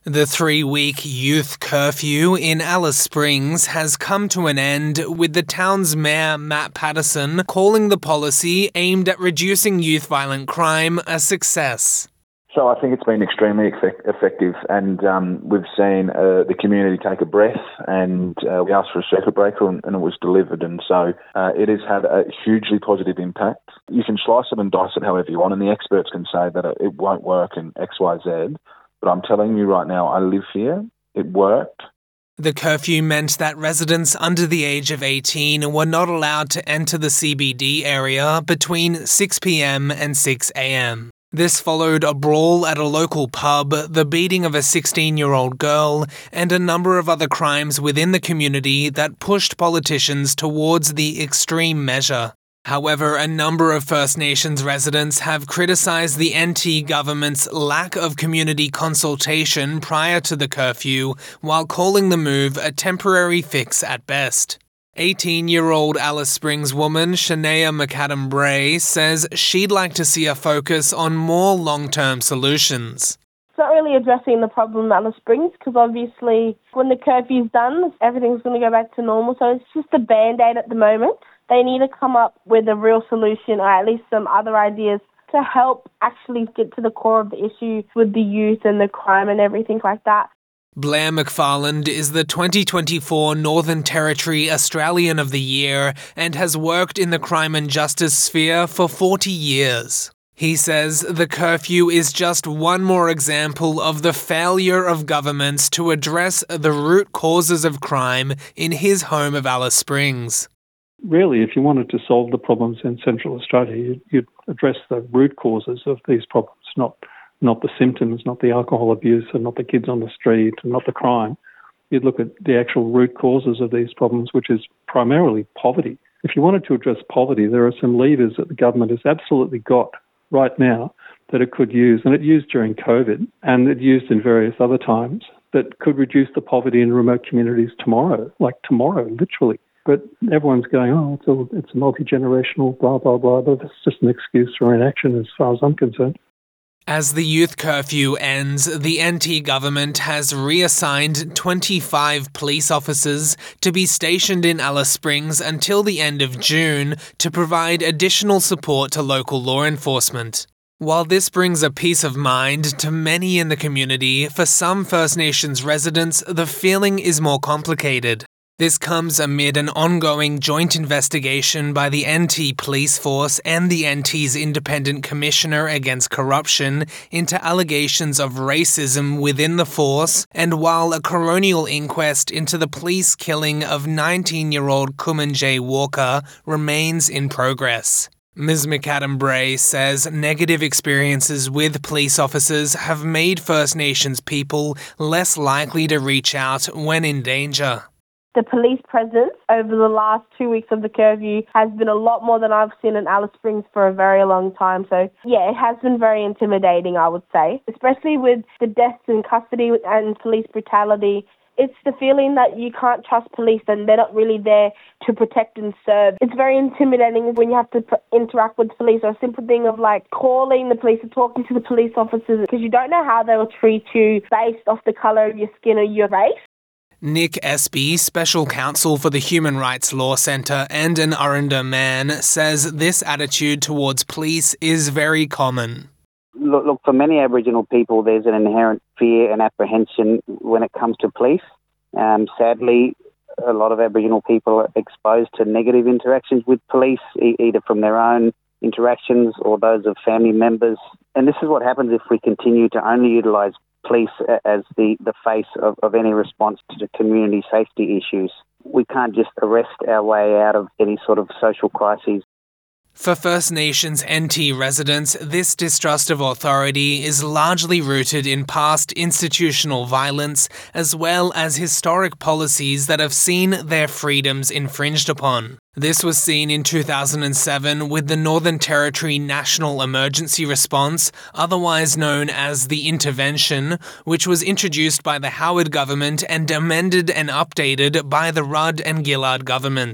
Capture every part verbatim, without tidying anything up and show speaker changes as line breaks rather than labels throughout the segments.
The three-week youth curfew in Alice Springs has come to an end, with the town's mayor, Matt Patterson, calling the policy aimed at reducing youth violent crime a success.
So I think it's been extremely effect- effective and um, we've seen uh, the community take a breath and uh, we asked for a circuit breaker and, and it was delivered, and so uh, it has had a hugely positive impact. You can slice it and dice it however you want, and the experts can say that it, it won't work in X, Y, Z. But I'm telling you right now, I live here. It worked.
The curfew meant that residents under the age of eighteen were not allowed to enter the C B D area between six p.m. and six a.m. This followed a brawl at a local pub, the beating of a sixteen-year-old girl, and a number of other crimes within the community that pushed politicians towards the extreme measure. However, a number of First Nations residents have criticised the N T government's lack of community consultation prior to the curfew, while calling the move a temporary fix at best. eighteen-year-old Alice Springs woman Shania McAdam Bray says she'd like to see a focus on more long-term solutions.
It's not really addressing the problem in Alice Springs because obviously when the curfew's done, everything's going to go back to normal, so it's just a band-aid at the moment. They need to come up with a real solution or at least some other ideas to help actually get to the core of the issue with the youth and the crime and everything like that.
Blair McFarland is the twenty twenty-four Northern Territory Australian of the Year and has worked in the crime and justice sphere for forty years. He says the curfew is just one more example of the failure of governments to address the root causes of crime in his home of Alice Springs.
Really, if you wanted to solve the problems in Central Australia, you'd, you'd address the root causes of these problems, not not the symptoms, not the alcohol abuse, and not the kids on the street, and not the crime. You'd look at the actual root causes of these problems, which is primarily poverty. If you wanted to address poverty, there are some levers that the government has absolutely got right now that it could use, and it used during COVID, and it used in various other times, that could reduce the poverty in remote communities tomorrow, like tomorrow, literally. But everyone's going, oh, it's a, it's a multi-generational, blah, blah, blah. But that's just an excuse for inaction as far as I'm concerned.
As the youth curfew ends, the N T government has reassigned twenty-five police officers to be stationed in Alice Springs until the end of June to provide additional support to local law enforcement. While this brings a peace of mind to many in the community, for some First Nations residents, the feeling is more complicated. This comes amid an ongoing joint investigation by the N T Police Force and the N T's Independent Commissioner Against Corruption into allegations of racism within the force, and while a coronial inquest into the police killing of nineteen-year-old Kumanjayi Walker remains in progress. Miz McAdam Bray says negative experiences with police officers have made First Nations people less likely to reach out when in danger.
The police presence over the last two weeks of the curfew has been a lot more than I've seen in Alice Springs for a very long time. So, yeah, it has been very intimidating, I would say, especially with the deaths in custody and police brutality. It's the feeling that you can't trust police and they're not really there to protect and serve. It's very intimidating when you have to p- interact with police, or a simple thing of like calling the police or talking to the police officers, because you don't know how they will treat you based off the colour of your skin or your race.
Nick Espy, Special Counsel for the Human Rights Law Centre and an Aranda man, says this attitude towards police is very common.
Look, look, for many Aboriginal people, there's an inherent fear and apprehension when it comes to police. Um, sadly, a lot of Aboriginal people are exposed to negative interactions with police, e- either from their own interactions or those of family members. And this is what happens if we continue to only utilise police as the, the face of, of any response to community safety issues. We can't just arrest our way out of any sort of social crises.
For First Nations N T residents, this distrust of authority is largely rooted in past institutional violence as well as historic policies that have seen their freedoms infringed upon. This was seen in two thousand seven with the Northern Territory National Emergency Response, otherwise known as the Intervention, which was introduced by the Howard government and amended and updated by the Rudd and Gillard governments.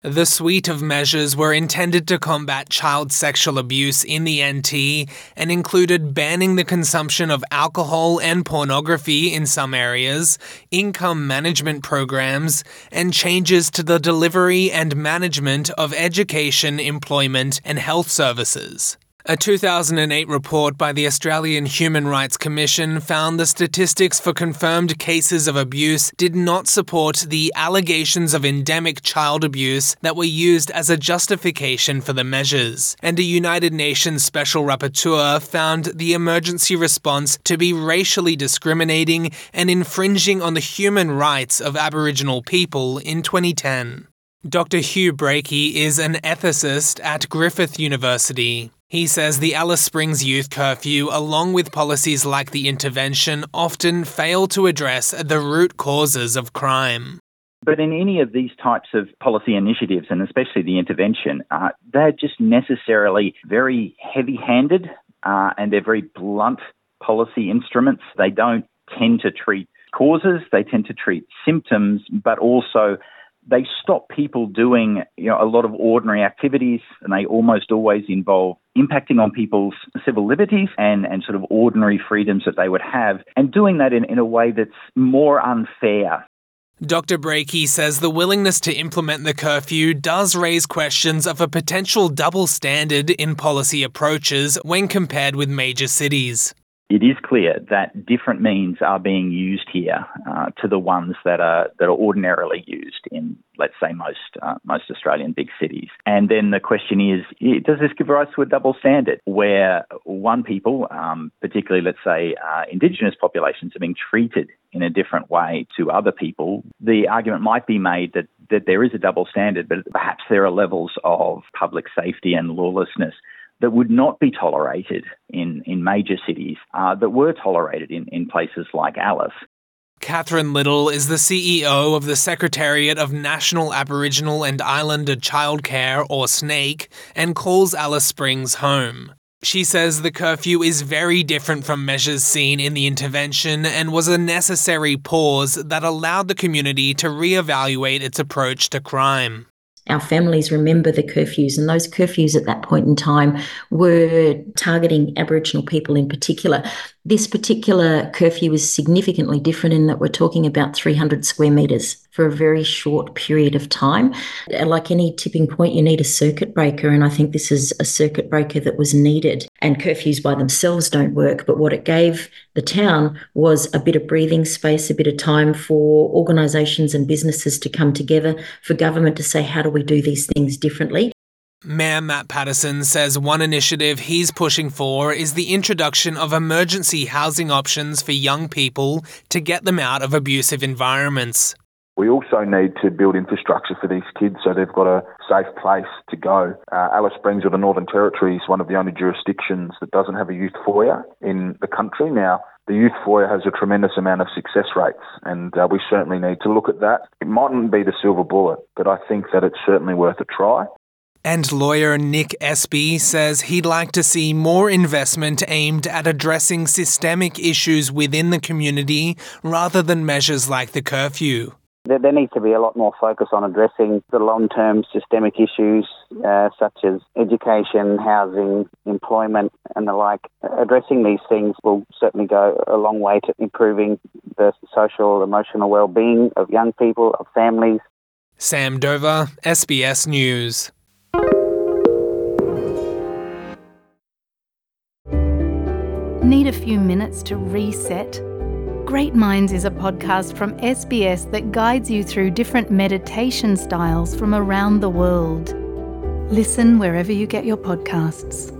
The suite of measures were intended to combat child sexual abuse in the N T and included banning the consumption of alcohol and pornography in some areas, income management programs, and changes to the delivery and management of education, employment, and health services. A two thousand eight report by the Australian Human Rights Commission found the statistics for confirmed cases of abuse did not support the allegations of endemic child abuse that were used as a justification for the measures, and a United Nations Special Rapporteur found the emergency response to be racially discriminating and infringing on the human rights of Aboriginal people in twenty ten. Doctor Hugh Breakey is an ethicist at Griffith University. He says the Alice Springs Youth Curfew, along with policies like the intervention, often fail to address the root causes of crime.
But in any of these types of policy initiatives, and especially the intervention, uh, they're just necessarily very heavy-handed uh, and they're very blunt policy instruments. They don't tend to treat causes, they tend to treat symptoms, but also they stop people doing, you know, a lot of ordinary activities, and they almost always involve impacting on people's civil liberties and, and sort of ordinary freedoms that they would have, and doing that in, in a way that's more unfair.
Doctor Breakey says the willingness to implement the curfew does raise questions of a potential double standard in policy approaches when compared with major cities.
It is clear that different means are being used here uh, to the ones that are that are ordinarily used in, let's say, most uh, most Australian big cities. And then the question is, does this give rise to a double standard where one people, um, particularly, let's say, uh, Indigenous populations, are being treated in a different way to other people? The argument might be made that, that there is a double standard, but perhaps there are levels of public safety and lawlessness that would not be tolerated in, in major cities uh, that were tolerated in, in places like Alice.
Catherine Little is the C E O of the Secretariat of National Aboriginal and Islander Childcare, or SNAIC, and calls Alice Springs home. She says the curfew is very different from measures seen in the intervention and was a necessary pause that allowed the community to reevaluate its approach to crime.
Our families remember the curfews, and those curfews at that point in time were targeting Aboriginal people in particular. This particular curfew is significantly different in that we're talking about three hundred square metres for a very short period of time. Like any tipping point, you need a circuit breaker, and I think this is a circuit breaker that was needed. And curfews by themselves don't work, but what it gave the town was a bit of breathing space, a bit of time for organisations and businesses to come together, for government to say, how do we do these things differently?
Mayor Matt Patterson says one initiative he's pushing for is the introduction of emergency housing options for young people to get them out of abusive environments.
We also need to build infrastructure for these kids so they've got a safe place to go. Uh, Alice Springs or the Northern Territory is one of the only jurisdictions that doesn't have a youth foyer in the country. Now, the youth foyer has a tremendous amount of success rates, and uh, we certainly need to look at that. It mightn't be the silver bullet, but I think that it's certainly worth a try.
And lawyer Nick Espy says he'd like to see more investment aimed at addressing systemic issues within the community rather than measures like the curfew.
There, there needs to be a lot more focus on addressing the long-term systemic issues uh, such as education, housing, employment and the like. Addressing these things will certainly go a long way to improving the social, emotional well-being of young people, of families.
Sam Dover, S B S News.
Need a few minutes to reset? Great Minds is a podcast from S B S that guides you through different meditation styles from around the world. Listen wherever you get your podcasts.